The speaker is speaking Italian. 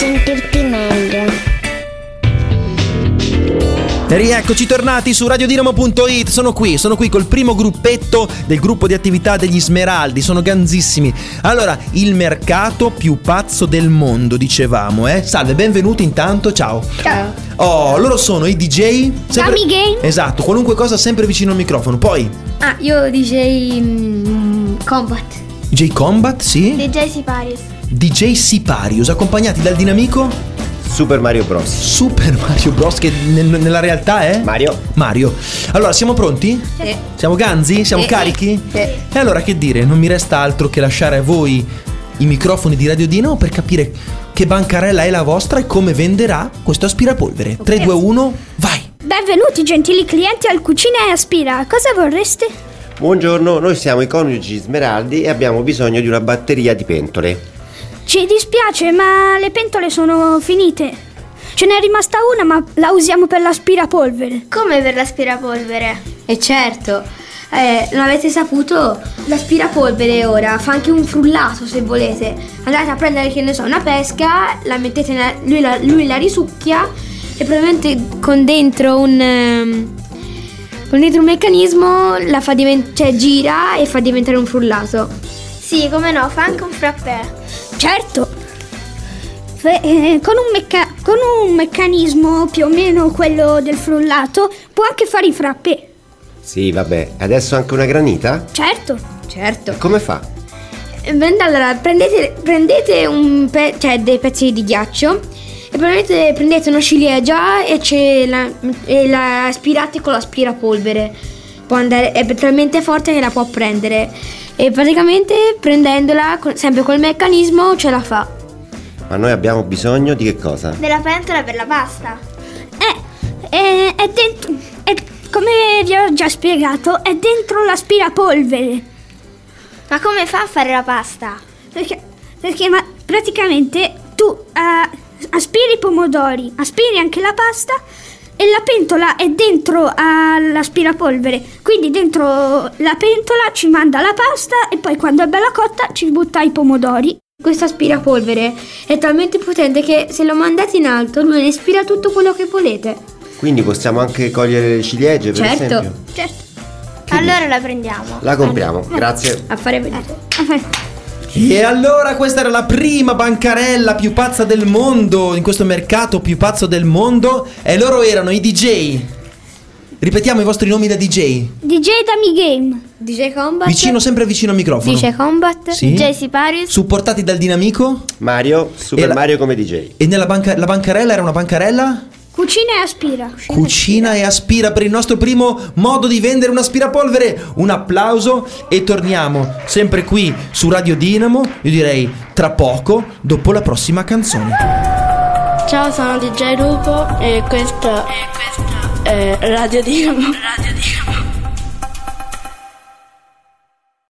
sentirti meglio. Rieccoci tornati su radiodinamo.it. Sono qui col primo gruppetto del gruppo di attività degli Smeraldi. Sono ganzissimi. Allora, il mercato più pazzo del mondo, dicevamo, Salve, benvenuti intanto, ciao. Ciao. Oh, loro sono i DJ Dummy Game. Esatto, qualunque cosa sempre vicino al microfono. Poi io DJ Combat. DJ Combat, sì. DJ Siparius. DJ Siparius, accompagnati dal dinamico Super Mario Bros. Super Mario Bros, che nella realtà è Mario. Allora, siamo pronti? Sì. Siamo ganzi? Siamo carichi? Sì. E allora che dire? Non mi resta altro che lasciare a voi i microfoni di Radio Dinamo per capire che bancarella è la vostra e come venderà questo aspirapolvere. 3, 2, 1, vai! Benvenuti gentili clienti al Cucina e Aspira. Cosa vorreste? Buongiorno, noi siamo i coniugi Smeraldi e abbiamo bisogno di una batteria di pentole. Ci dispiace, ma le pentole sono finite. Ce n'è rimasta una, ma la usiamo per l'aspirapolvere. Come per l'aspirapolvere? E certo, non avete saputo, l'aspirapolvere ora fa anche un frullato se volete. Andate a prendere, che ne so, una pesca, la mettete lui la risucchia e probabilmente con dentro un meccanismo la fa gira e fa diventare un frullato. Sì, come no, fa anche un frappè. Certo, con un meccanismo più o meno quello del frullato può anche fare i frappè. Sì, vabbè, adesso anche una granita? Certo. Come fa? Allora, prendete dei pezzi di ghiaccio e prendete una ciliegia e la aspirate con l'aspirapolvere. Può andare, è talmente forte che la può prendere. E praticamente prendendola sempre col meccanismo ce la fa. Ma noi abbiamo bisogno di che cosa? Della pentola per la pasta. È dentro, come vi ho già spiegato, è dentro l'aspirapolvere. Ma come fa a fare la pasta? Perché praticamente tu aspiri i pomodori, aspiri anche la pasta e la pentola è dentro all'aspirapolvere, quindi dentro la pentola ci manda la pasta e poi quando è bella cotta ci butta i pomodori. Questo aspirapolvere è talmente potente che se lo mandate in alto lui ne aspira tutto quello che volete. Quindi possiamo anche cogliere le ciliegie, per esempio? Certo. Allora la prendiamo. La compriamo, grazie. A fare vedere. E allora questa era la prima bancarella più pazza del mondo, in questo mercato più pazzo del mondo, e loro erano i DJ. Ripetiamo i vostri nomi da DJ. DJ Dummy Game. DJ Combat. Sempre vicino al microfono. DJ Combat. Sì. DJ Siparius. Supportati dal dinamico. Mario, Super Mario come DJ. E la bancarella era una bancarella? Cucina e Aspira. Cucina e Aspira per il nostro primo modo di vendere un aspirapolvere. Un applauso e torniamo sempre qui su Radio Dinamo. Io direi tra poco, dopo la prossima canzone. Ciao, sono DJ Lupo e questo è Radio Dinamo.